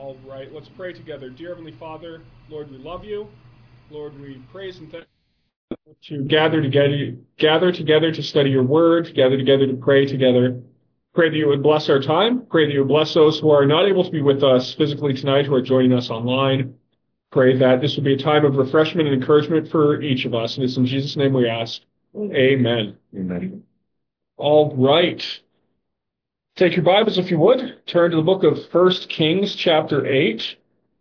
All right, let's pray together. Dear Heavenly Father, Lord, we love you. Lord, we praise and thank you to gather together to study your word, gather together to pray together. Pray that you would bless our time. Pray that you would bless those who are not able to be with us physically tonight, who are joining us online. Pray that this would be a time of refreshment and encouragement for each of us. And it's in Jesus' name we ask. Amen. Amen. All right. Take your Bibles, if you would. Turn to the book of 1 Kings, chapter 8.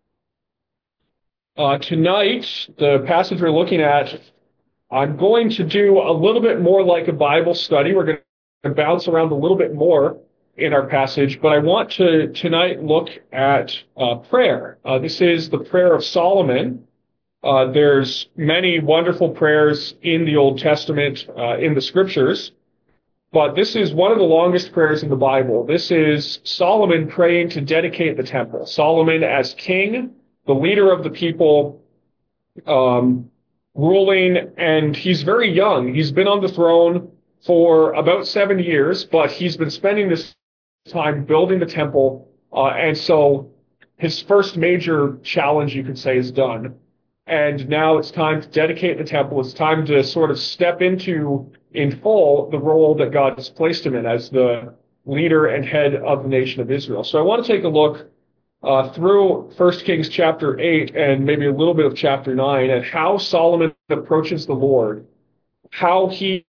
Tonight, the passage we're looking at, I'm going to do a little bit more like a Bible study. We're going to bounce around a little bit more in our passage, but I want to tonight look at prayer. This is the prayer of Solomon. There's many wonderful prayers in the Old Testament, in the Scriptures. But this is one of the longest prayers in the Bible. This is Solomon praying to dedicate the temple. Solomon as king, the leader of the people, ruling, and he's very young. He's been on the throne for about 7 years, but he's been spending this time building the temple, and so his first major challenge, you could say, is done. And now it's time to dedicate the temple. It's time to sort of step into, in full, the role that God has placed him in as the leader and head of the nation of Israel. So I want to take a look through 1 Kings chapter 8 and maybe a little bit of chapter 9 at how Solomon approaches the Lord, how he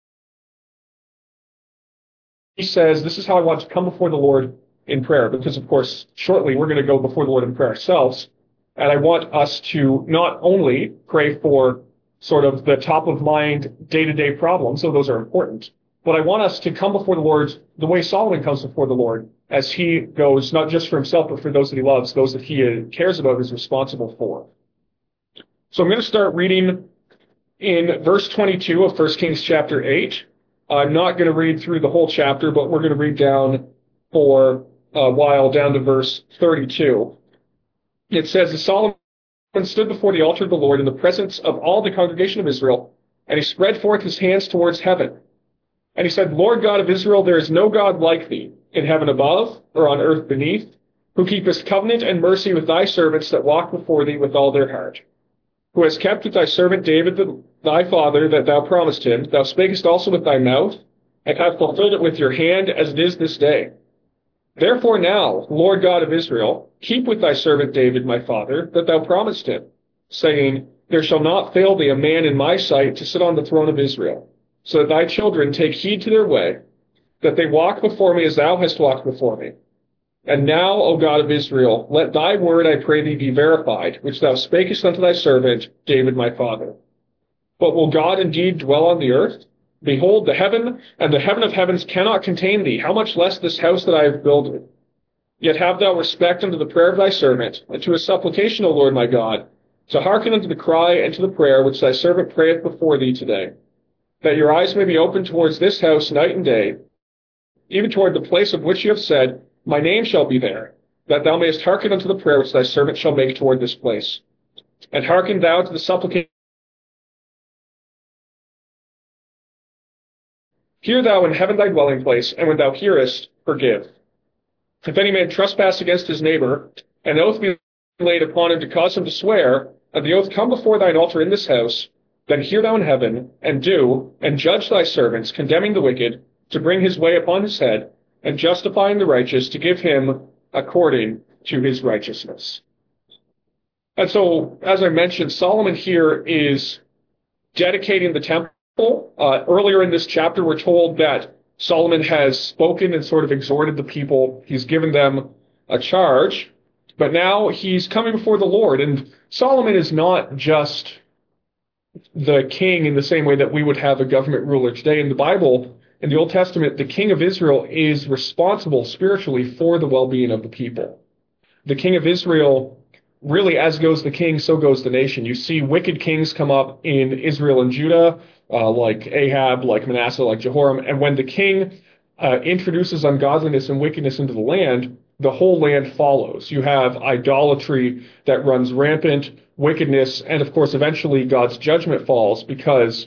says, this is how I want to come before the Lord in prayer, because, of course, shortly we're going to go before the Lord in prayer ourselves. And I want us to not only pray for sort of the top of mind day-to-day problems, so those are important, but I want us to come before the Lord the way Solomon comes before the Lord, as he goes not just for himself, but for those that he loves, those that he cares about, is responsible for. So I'm going to start reading in verse 22 of 1 Kings chapter 8. I'm not going to read through the whole chapter, but we're going to read down for a while, down to verse 32. It says, as Solomon stood before the altar of the Lord in the presence of all the congregation of Israel, and he spread forth his hands towards heaven. And he said, Lord God of Israel, there is no God like thee, in heaven above, or on earth beneath, who keepest covenant and mercy with thy servants that walk before thee with all their heart. Who hast kept with thy servant David thy father that thou promised him, thou spakest also with thy mouth, and hast fulfilled it with your hand, as it is this day. Therefore now, Lord God of Israel, keep with thy servant David my father, that thou promised him, saying, there shall not fail thee a man in my sight to sit on the throne of Israel, so that thy children take heed to their way, that they walk before me as thou hast walked before me. And now, O God of Israel, let thy word, I pray thee, be verified, which thou spakest unto thy servant David my father. But will God indeed dwell on the earth? Behold, the heaven and the heaven of heavens cannot contain thee, how much less this house that I have builded. Yet have thou respect unto the prayer of thy servant, and to his supplication, O Lord my God, to hearken unto the cry and to the prayer which thy servant prayeth before thee today, that your eyes may be open towards this house night and day, even toward the place of which you have said, my name shall be there, that thou mayest hearken unto the prayer which thy servant shall make toward this place. And hearken thou to the supplication. Hear thou in heaven thy dwelling place, and when thou hearest, forgive. If any man trespass against his neighbor, and an oath be laid upon him to cause him to swear, and the oath come before thine altar in this house, then hear thou in heaven, and do, and judge thy servants, condemning the wicked, to bring his way upon his head, and justifying the righteous, to give him according to his righteousness. And so, as I mentioned, Solomon here is dedicating the temple. Earlier in this chapter, we're told that Solomon has spoken and sort of exhorted the people. He's given them a charge, but now he's coming before the Lord. And Solomon is not just the king in the same way that we would have a government ruler today. In the Bible, in the Old Testament, the king of Israel is responsible spiritually for the well-being of the people. The king of Israel, really, as goes the king, so goes the nation. You see wicked kings come up in Israel and Judah, like Ahab, like Manasseh, like Jehoram. And when the king introduces ungodliness and wickedness into the land, the whole land follows. You have idolatry that runs rampant, wickedness, and of course, eventually God's judgment falls because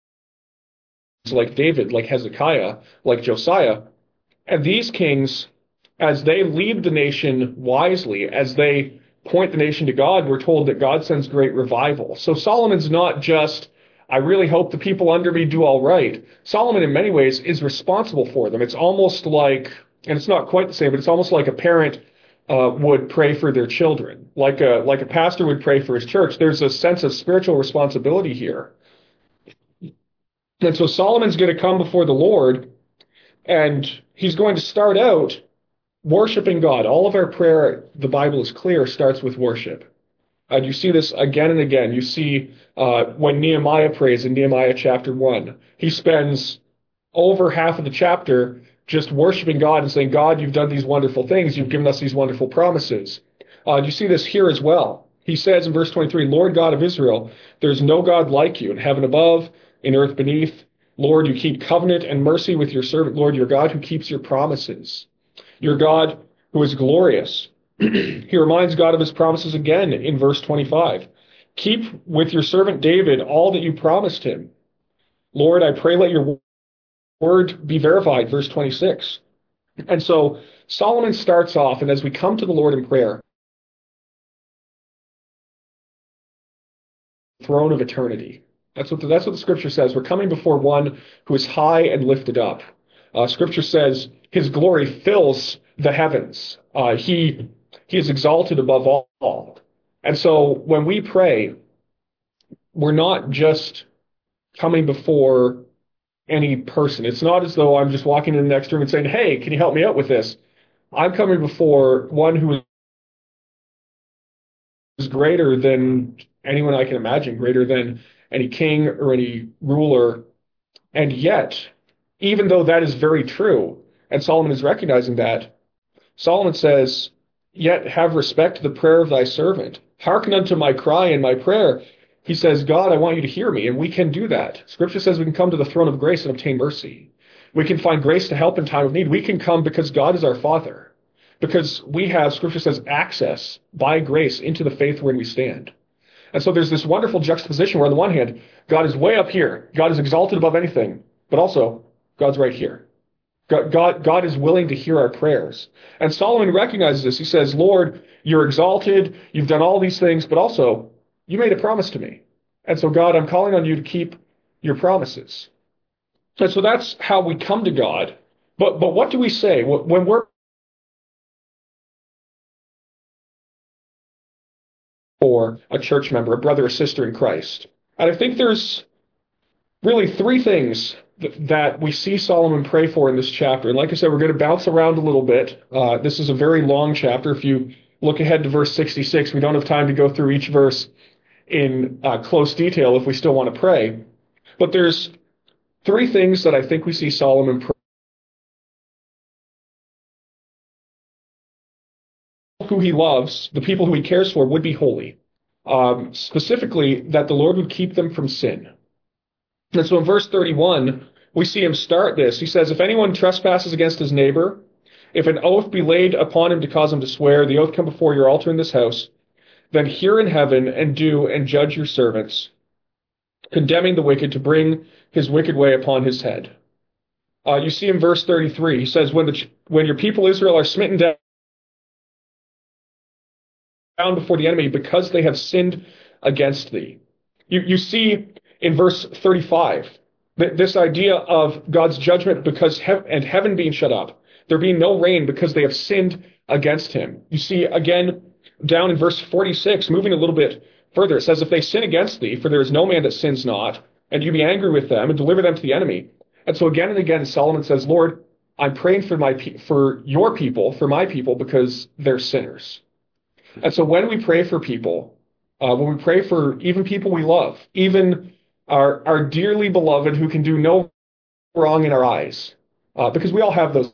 like David, like Hezekiah, like Josiah. And these kings as they lead the nation wisely, as they point the nation to God, we're told that God sends great revival. So Solomon's not just, I really hope the people under me do all right. Solomon, in many ways, is responsible for them. It's almost like, and it's not quite the same, but it's almost like a parent would pray for their children, like a pastor would pray for his church. There's a sense of spiritual responsibility here. And so Solomon's going to come before the Lord, and he's going to start out worshiping God. All of our prayer, the Bible is clear, starts with worship. You see this again and again. You see when Nehemiah prays in Nehemiah chapter 1, he spends over half of the chapter just worshiping God and saying, God, you've done these wonderful things. You've given us these wonderful promises. You see this here as well. He says in verse 23, Lord God of Israel, there's no God like you in heaven above, in earth beneath. Lord, you keep covenant and mercy with your servant. Lord, your God who keeps your promises. Your God who is glorious. He reminds God of his promises again in verse 25. Keep with your servant David all that you promised him. Lord, I pray let your word be verified, verse 26. And so Solomon starts off, and as we come to the Lord in prayer, throne of eternity. That's what the scripture says. We're coming before one who is high and lifted up. Scripture says his glory fills the heavens. He is exalted above all. And so when we pray, we're not just coming before any person. It's not as though I'm just walking in the next room and saying, hey, can you help me out with this? I'm coming before one who is greater than anyone I can imagine, greater than any king or any ruler. And yet, even though that is very true, and Solomon is recognizing that, Solomon says, yet have respect to the prayer of thy servant. Hearken unto my cry and my prayer. He says, God, I want you to hear me, and we can do that. Scripture says we can come to the throne of grace and obtain mercy. We can find grace to help in time of need. We can come because God is our Father. Because we have, Scripture says, access by grace into the faith wherein we stand. And so there's this wonderful juxtaposition where on the one hand, God is way up here. God is exalted above anything. But also, God's right here. God is willing to hear our prayers. And Solomon recognizes this. He says, Lord, you're exalted. You've done all these things. But also, you made a promise to me. And so, God, I'm calling on you to keep your promises. And so that's how we come to God. But what do we say when we're for a church member, a brother or sister in Christ? And I think there's really three things that we see Solomon pray for in this chapter. And like I said, we're going to bounce around a little bit. This is a very long chapter. If you look ahead to verse 66, we don't have time to go through each verse in close detail if we still want to pray. But there's three things that I think we see Solomon pray. Who he loves, the people who he cares for, would be holy. Specifically, that the Lord would keep them from sin. And so in verse 31, we see him start this. He says, if anyone trespasses against his neighbor, if an oath be laid upon him to cause him to swear, the oath come before your altar in this house, then hear in heaven and do and judge your servants, condemning the wicked to bring his wicked way upon his head. You see in verse 33, he says, when your people Israel are smitten down before the enemy because they have sinned against thee. You see in verse 35, this idea of God's judgment because and heaven being shut up, there being no rain because they have sinned against him. You see again down in verse 46, moving a little bit further, it says, if they sin against thee, for there is no man that sins not, and you be angry with them and deliver them to the enemy. And so again and again, Solomon says, Lord, I'm praying for your people, for my people, because they're sinners. And so when we pray for people, when we pray for even people we love, even our dearly beloved who can do no wrong in our eyes, because we all have those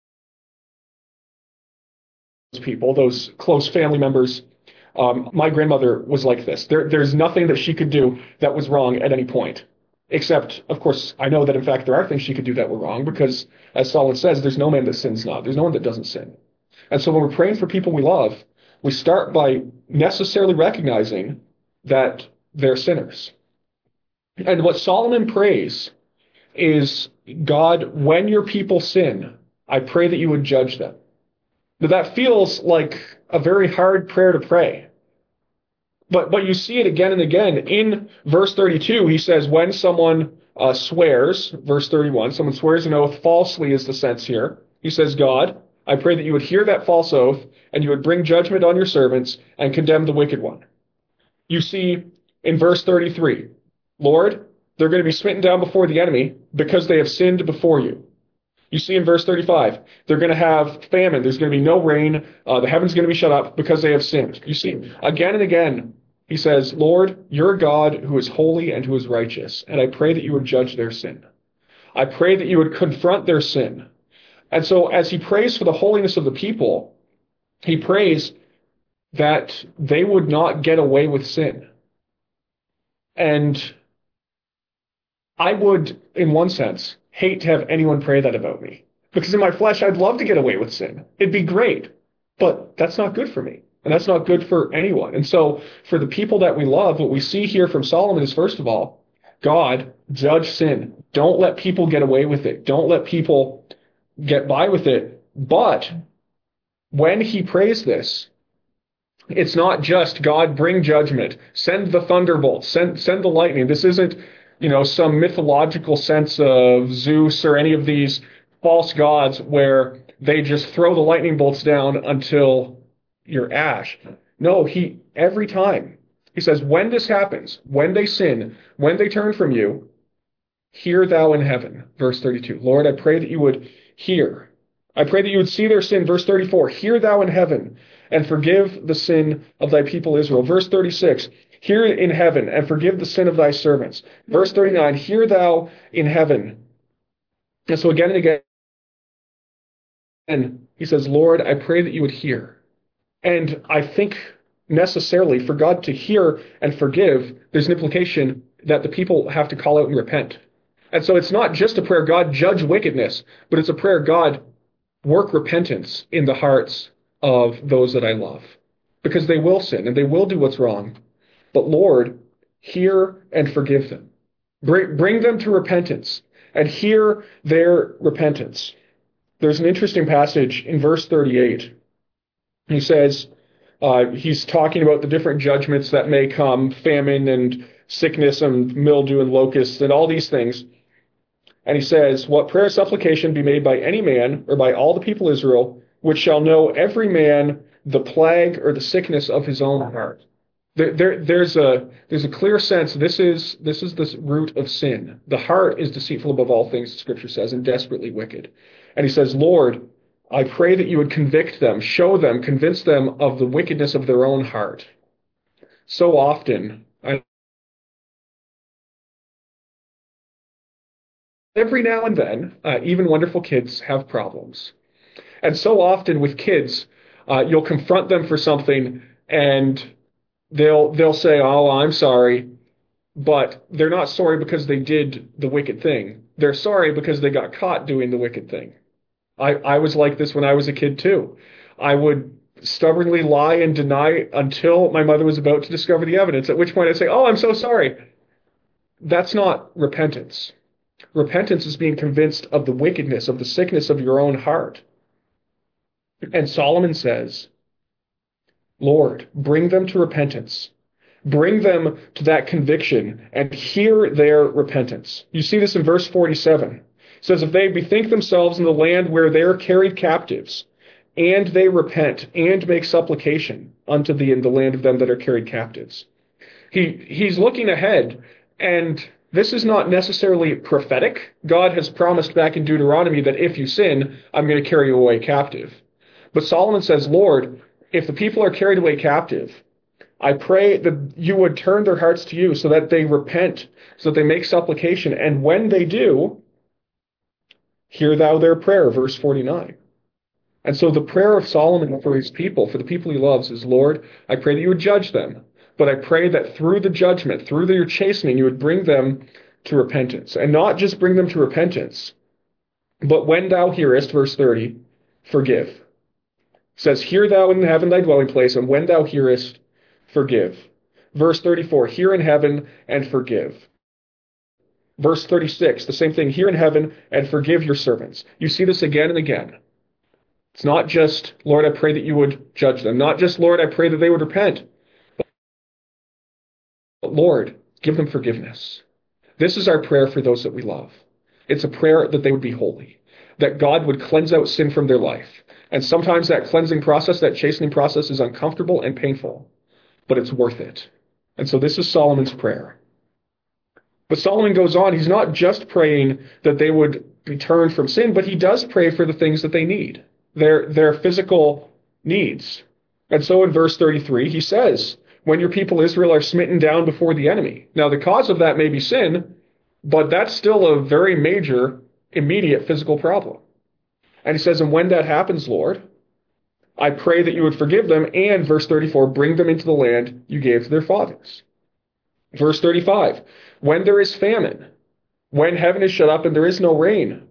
people, those close family members. My grandmother was like this. There's nothing that she could do that was wrong at any point. Except, of course, I know that in fact there are things she could do that were wrong because, as Solomon says, there's no man that sins not. There's no one that doesn't sin. And so when we're praying for people we love, we start by necessarily recognizing that they're sinners. And what Solomon prays is, God, when your people sin, I pray that you would judge them. That feels like a very hard prayer to pray. But you see it again and again. In verse 32, he says, when someone swears, verse 31, someone swears an oath falsely is the sense here. He says, God, I pray that you would hear that false oath and you would bring judgment on your servants and condemn the wicked one. You see in verse 33, Lord, they're going to be smitten down before the enemy because they have sinned before you. You see in verse 35, they're going to have famine. There's going to be no rain. The heaven's going to be shut up because they have sinned. You see, again and again, he says, Lord, you're a God who is holy and who is righteous, and I pray that you would judge their sin. I pray that you would confront their sin. And so as he prays for the holiness of the people, he prays that they would not get away with sin. And I would, in one sense, hate to have anyone pray that about me. Because in my flesh, I'd love to get away with sin. It'd be great. But that's not good for me. And that's not good for anyone. And so for the people that we love, what we see here from Solomon is, first of all, God, judge sin. Don't let people get away with it. Don't let people get by with it. But when he prays this, it's not just God, bring judgment, send the thunderbolts, send the lightning. This isn't, some mythological sense of Zeus or any of these false gods where they just throw the lightning bolts down until you're ash. No, every time he says, when this happens, when they sin, when they turn from you, hear thou in heaven. Verse 32. Lord, I pray that you would hear. I pray that you would see their sin. Verse 34. Hear thou in heaven and forgive the sin of thy people Israel. Verse 36. Hear in heaven and forgive the sin of thy servants. Verse 39. Hear thou in heaven. And so again and again, and he says, Lord, I pray that you would hear. And I think necessarily for God to hear and forgive, there's an implication that the people have to call out and repent. And so it's not just a prayer, God, judge wickedness, but it's a prayer, God, work repentance in the hearts of those that I love. Because they will sin and they will do what's wrong. But Lord, hear and forgive them. Bring them to repentance and hear their repentance. There's an interesting passage in verse 38. He says, he's talking about the different judgments that may come, famine and sickness and mildew and locusts and all these things. And he says, what prayer and supplication be made by any man or by all the people of Israel, which shall know every man the plague or the sickness of his own heart. There's a clear sense this is the root of sin. The heart is deceitful above all things, the scripture says, and desperately wicked. And he says, Lord, I pray that you would convict them, show them, convince them of the wickedness of their own heart. So often, every now and then, even wonderful kids have problems. And so often with kids, you'll confront them for something and they'll say, oh, I'm sorry. But they're not sorry because they did the wicked thing. They're sorry because they got caught doing the wicked thing. I was like this when I was a kid too. I would stubbornly lie and deny until my mother was about to discover the evidence, at which point I'd say, oh, I'm so sorry. That's not repentance. Repentance is being convinced of the wickedness, of the sickness of your own heart. And Solomon says, Lord, bring them to repentance. Bring them to that conviction and hear their repentance. You see this in verse 47. It says, if they bethink themselves in the land where they are carried captives, and they repent and make supplication unto thee in the land of them that are carried captives. He's looking ahead, and this is not necessarily prophetic. God has promised back in Deuteronomy that if you sin, I'm going to carry you away captive. But Solomon says, Lord, if the people are carried away captive, I pray that you would turn their hearts to you so that they repent, so that they make supplication. And when they do, hear thou their prayer, verse 49. And so the prayer of Solomon for his people, for the people he loves, is, Lord, I pray that you would judge them. But I pray that through the judgment, through your chastening, you would bring them to repentance. And not just bring them to repentance, but when thou hearest, verse 30, forgive. It says, hear thou in heaven thy dwelling place, and when thou hearest, forgive. Verse 34, hear in heaven and forgive. Verse 36, the same thing, hear in heaven and forgive your servants. You see this again and again. It's not just, Lord, I pray that you would judge them. Not just, Lord, I pray that they would repent. But Lord, give them forgiveness. This is our prayer for those that we love. It's a prayer that they would be holy, that God would cleanse out sin from their life. And sometimes that cleansing process, that chastening process is uncomfortable and painful, but it's worth it. And so this is Solomon's prayer. But Solomon goes on, he's not just praying that they would be turned from sin, but he does pray for the things that they need, their physical needs. And so in verse 33, he says, when your people Israel are smitten down before the enemy. Now the cause of that may be sin, but that's still a very major, immediate physical problem. And he says, and when that happens, Lord, I pray that you would forgive them, and verse 34, bring them into the land you gave to their fathers. Verse 35, when there is famine, when heaven is shut up and there is no rain,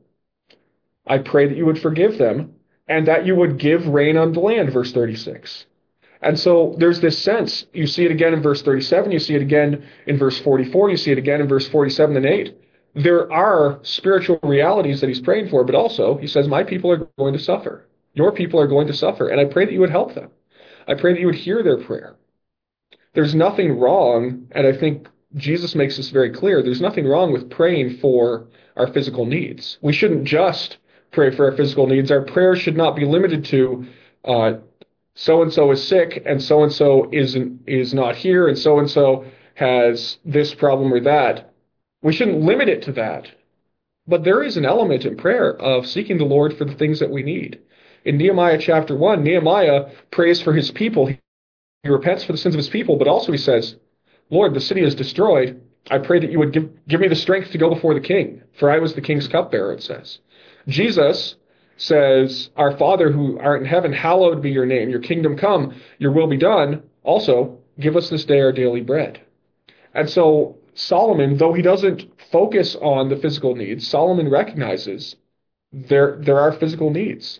I pray that you would forgive them and that you would give rain on the land, verse 36. And so there's this sense, you see it again in verse 37, you see it again in verse 44, you see it again in verse 47 and 8. There are spiritual realities that he's praying for, but also he says, my people are going to suffer. Your people are going to suffer, and I pray that you would help them. I pray that you would hear their prayer. There's nothing wrong, and I think Jesus makes this very clear, there's nothing wrong with praying for our physical needs. We shouldn't just pray for our physical needs. Our prayers should not be limited to so-and-so is sick, and so-and-so is not here, and so-and-so has this problem or that. We shouldn't limit it to that. But there is an element in prayer of seeking the Lord for the things that we need. In Nehemiah chapter 1, Nehemiah prays for his people. He repents for the sins of his people, but also he says, Lord, the city is destroyed. I pray that you would give me the strength to go before the king, for I was the king's cupbearer, it says. Jesus says, our Father who art in heaven, hallowed be your name. Your kingdom come, your will be done. Also, give us this day our daily bread. And so Solomon, though he doesn't focus on the physical needs, Solomon recognizes there are physical needs.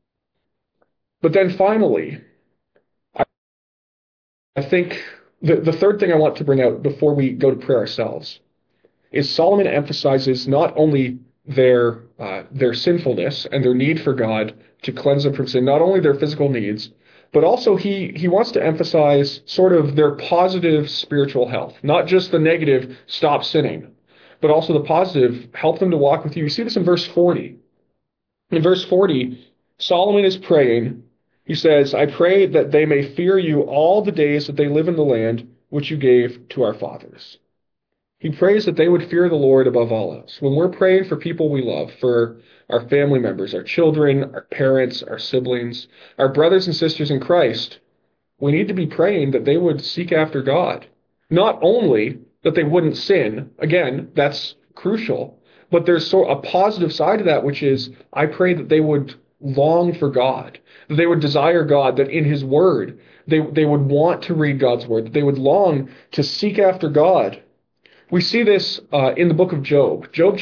But then finally, I think the third thing I want to bring out before we go to prayer ourselves is Solomon emphasizes not only their sinfulness and their need for God to cleanse them from sin, not only their physical needs, but also he wants to emphasize sort of their positive spiritual health, not just the negative, stop sinning, but also the positive, help them to walk with you. You see this in verse 40. In verse 40, Solomon is praying. He says, I pray that they may fear you all the days that they live in the land which you gave to our fathers. He prays that they would fear the Lord above all else. When we're praying for people we love, for our family members, our children, our parents, our siblings, our brothers and sisters in Christ, we need to be praying that they would seek after God. Not only that they wouldn't sin, again, that's crucial, but there's a positive side to that, which is I pray that they would long for God, that they would desire God, that in his word, they would want to read God's word, that they would long to seek after God. We see this in the book of Job. Job,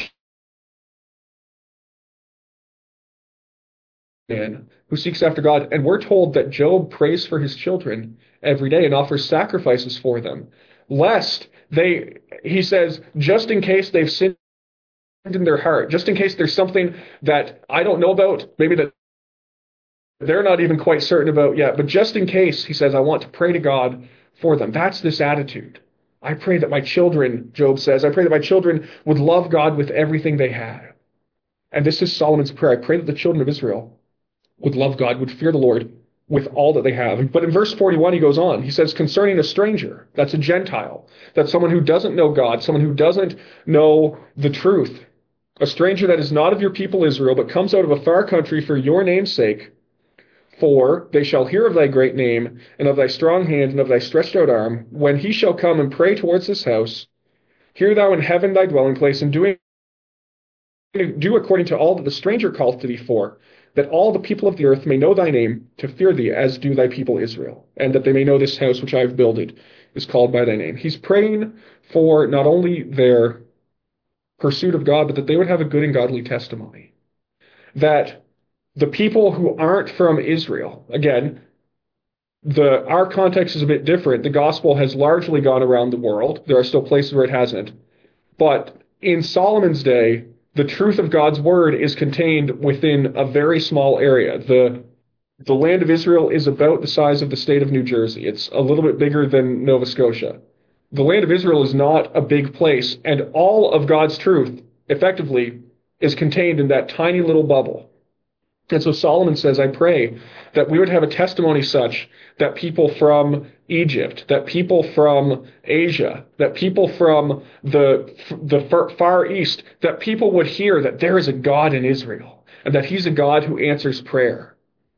man who seeks after God, and we're told that Job prays for his children every day and offers sacrifices for them, lest he says, just in case they've sinned in their heart, just in case there's something that I don't know about, maybe that they're not even quite certain about yet, but just in case, he says, I want to pray to God for them. That's this attitude. I pray that my children, Job says, I pray that my children would love God with everything they have. And this is Solomon's prayer. I pray that the children of Israel would love God, would fear the Lord with all that they have. But in verse 41, he goes on. He says, concerning a stranger, that's a Gentile, that's someone who doesn't know God, someone who doesn't know the truth, a stranger that is not of your people Israel, but comes out of a far country for your name's sake. For they shall hear of thy great name, and of thy strong hand, and of thy stretched out arm, when he shall come and pray towards this house. Hear thou in heaven thy dwelling place, and do according to all that the stranger calleth to thee for, that all the people of the earth may know thy name, to fear thee, as do thy people Israel, and that they may know this house which I have builded is called by thy name. He's praying for not only their pursuit of God, but that they would have a good and godly testimony. That the people who aren't from Israel, again, our context is a bit different. The gospel has largely gone around the world. There are still places where it hasn't. But in Solomon's day, the truth of God's word is contained within a very small area. The The land of Israel is about the size of the state of New Jersey. It's a little bit bigger than Nova Scotia. The land of Israel is not a big place, and all of God's truth, effectively, is contained in that tiny little bubble. And so Solomon says, I pray that we would have a testimony such that people from Egypt, that people from Asia, that people from the Far East, that people would hear that there is a God in Israel and that he's a God who answers prayer.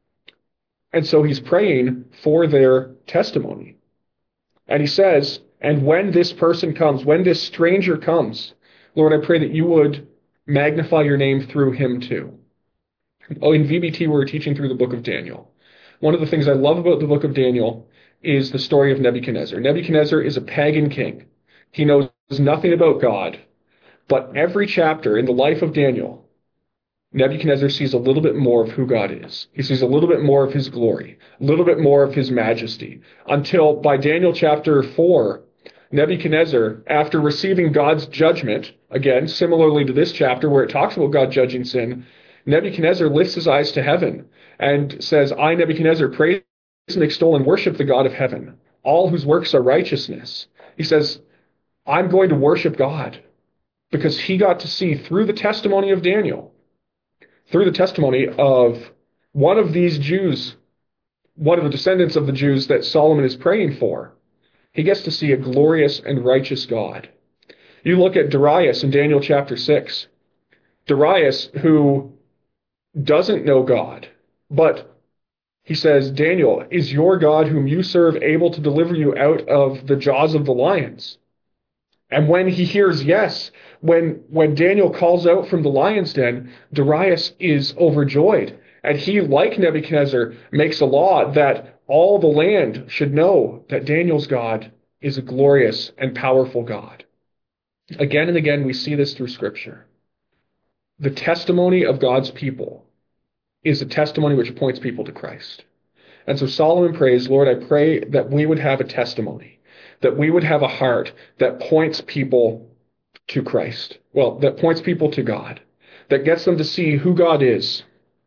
And so he's praying for their testimony. And he says, and when this person comes, when this stranger comes, Lord, I pray that you would magnify your name through him too. Oh, in VBT, we're teaching through the book of Daniel. One of the things I love about the book of Daniel is the story of Nebuchadnezzar. Nebuchadnezzar is a pagan king. He knows nothing about God. But every chapter in the life of Daniel, Nebuchadnezzar sees a little bit more of who God is. He sees a little bit more of his glory, a little bit more of his majesty, until by Daniel chapter 4, Nebuchadnezzar, after receiving God's judgment, again, similarly to this chapter where it talks about God judging sin, Nebuchadnezzar lifts his eyes to heaven and says, I, Nebuchadnezzar, praise and extol and worship the God of heaven, all whose works are righteousness. He says, I'm going to worship God because he got to see through the testimony of Daniel, through the testimony of one of these Jews, one of the descendants of the Jews that Solomon is praying for, he gets to see a glorious and righteous God. You look at Darius in Daniel chapter 6. Darius, who doesn't know God, but he says, Daniel, is your God whom you serve able to deliver you out of the jaws of the lions? And when he hears yes, when Daniel calls out from the lion's den, Darius is overjoyed. And he, like Nebuchadnezzar, makes a law that all the land should know that Daniel's God is a glorious and powerful God. Again and again, we see this through Scripture. The testimony of God's people is a testimony which points people to Christ. And so Solomon prays, Lord, I pray that we would have a testimony, that we would have a heart that points people to Christ. Well, that points people to God, that gets them to see who God is.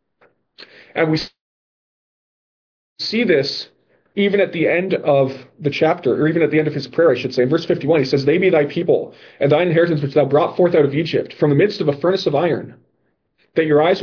And we see this even at the end of the chapter, or even at the end of his prayer, I should say. In verse 51, he says, they be thy people, and thine inheritance which thou brought forth out of Egypt, from the midst of a furnace of iron, that your eyes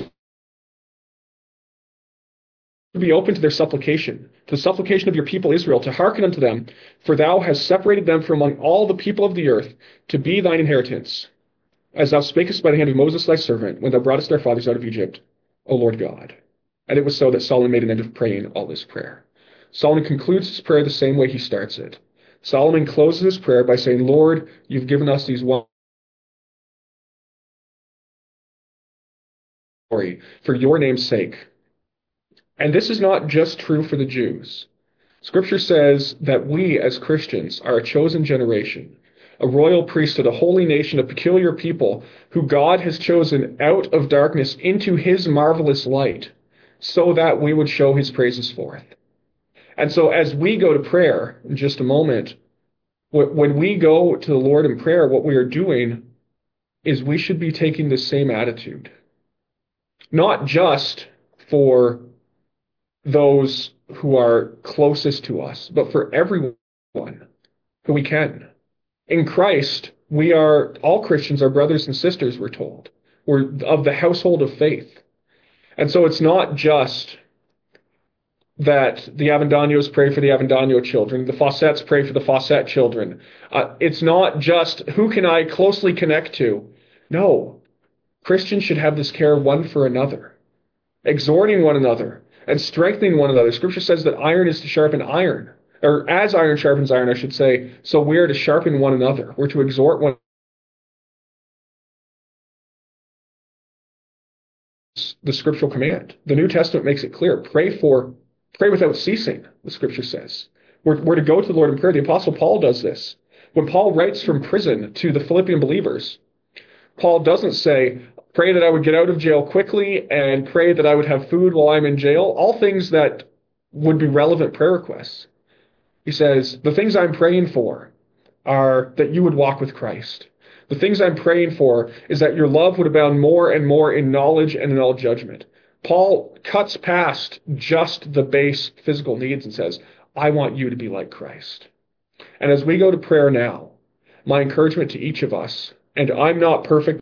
would be open to their supplication, to the supplication of your people Israel, to hearken unto them, for thou hast separated them from among all the people of the earth, to be thine inheritance, as thou spakest by the hand of Moses thy servant, when thou broughtest their fathers out of Egypt, O Lord God. And it was so that Solomon made an end of praying all this prayer. Solomon concludes his prayer the same way he starts it. Solomon closes his prayer by saying, Lord, you've given us these glory for your name's sake. And this is not just true for the Jews. Scripture says that we as Christians are a chosen generation, a royal priesthood, a holy nation, a peculiar people who God has chosen out of darkness into his marvelous light so that we would show his praises forth. And so as we go to prayer in just a moment, when we go to the Lord in prayer, what we are doing is we should be taking the same attitude. Not just for those who are closest to us, but for everyone who we can. In Christ, all Christians are brothers and sisters, we're told. We're of the household of faith. And so it's not just that the Avendanios pray for the Avendano children, the Fawcettes pray for the Fawcett children. It's not just who can I closely connect to. No, Christians should have this care one for another, exhorting one another and strengthening one another. Scripture says that iron is to sharpen iron, or as iron sharpens iron, I should say. So we are to sharpen one another. We're to exhort one. The scriptural command. The New Testament makes it clear. Pray without ceasing, the scripture says. We're to go to the Lord in prayer. The Apostle Paul does this. When Paul writes from prison to the Philippian believers, Paul doesn't say, pray that I would get out of jail quickly and pray that I would have food while I'm in jail. All things that would be relevant prayer requests. He says, the things I'm praying for are that you would walk with Christ. The things I'm praying for is that your love would abound more and more in knowledge and in all judgment. Paul cuts past just the base physical needs and says, I want you to be like Christ. And as we go to prayer now, my encouragement to each of us, and I'm not perfect,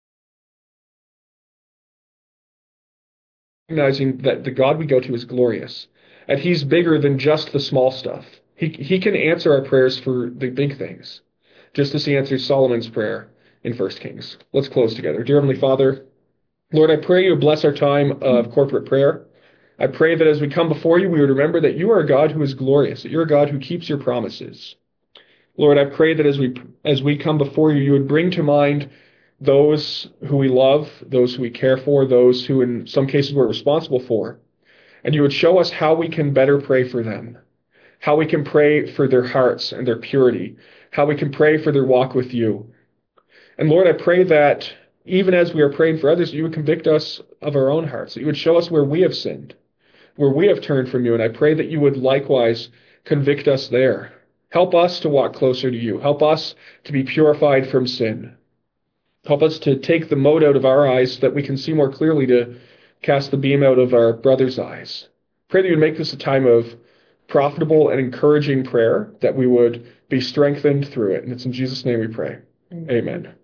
recognizing that the God we go to is glorious, and he's bigger than just the small stuff. He can answer our prayers for the big things, just as he answers Solomon's prayer in 1 Kings. Let's close together. Dear Heavenly Father, Lord, I pray you bless our time of corporate prayer. I pray that as we come before you, we would remember that you are a God who is glorious, that you're a God who keeps your promises. Lord, I pray that as we come before you, you would bring to mind those who we love, those who we care for, those who in some cases we're responsible for, and you would show us how we can better pray for them, how we can pray for their hearts and their purity, how we can pray for their walk with you. And Lord, I pray that even as we are praying for others, you would convict us of our own hearts, that you would show us where we have sinned, where we have turned from you, and I pray that you would likewise convict us there. Help us to walk closer to you. Help us to be purified from sin. Help us to take the mote out of our eyes so that we can see more clearly to cast the beam out of our brother's eyes. Pray that you would make this a time of profitable and encouraging prayer, that we would be strengthened through it. And it's in Jesus' name we pray. Amen.